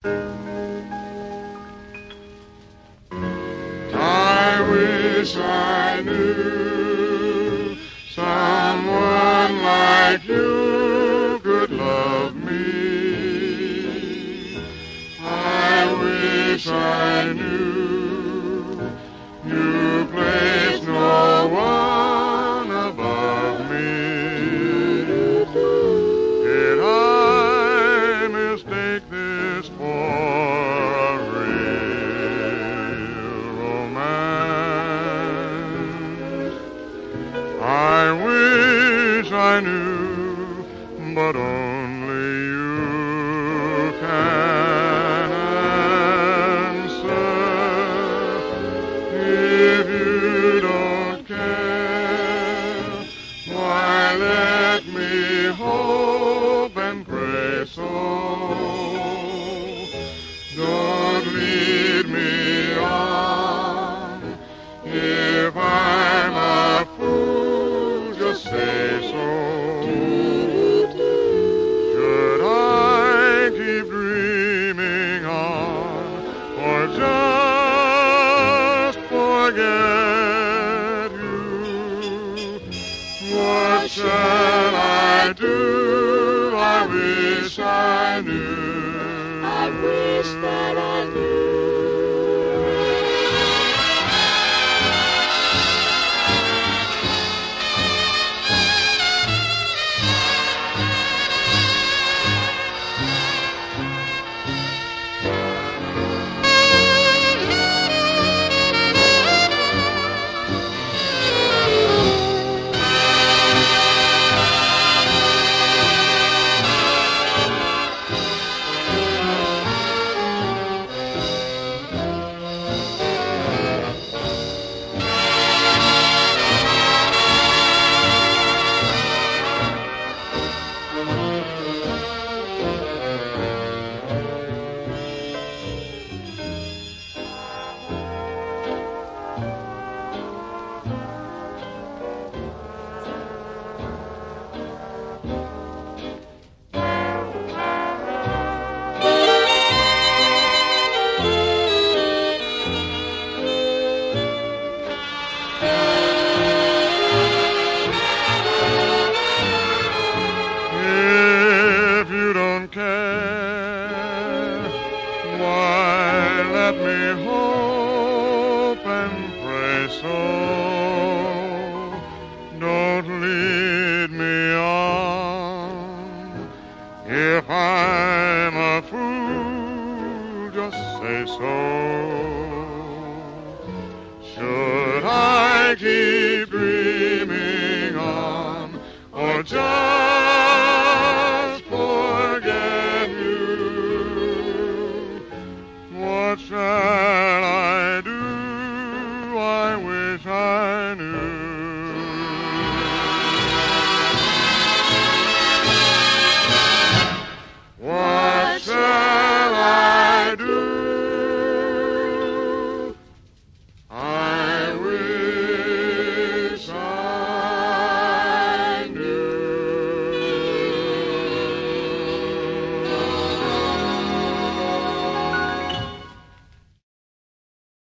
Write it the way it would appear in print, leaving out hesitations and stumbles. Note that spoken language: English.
I wish I knew someone like you could love me. I wish I knew you place no one above me. Did I mistake this for a real romance? I wish I knew, but only you can answer. If you don't care, why let me hope and pray so. Don't lead me on. If I'm a fool, just say so. Should I keep dreaming on, or just forget you? What shall I do? I wish I knew. I wish that I knew. If you don't care, why let me hope and pray so. Don't lead me on. If I'm a fool, just say so. Should I keep dreaming on, or just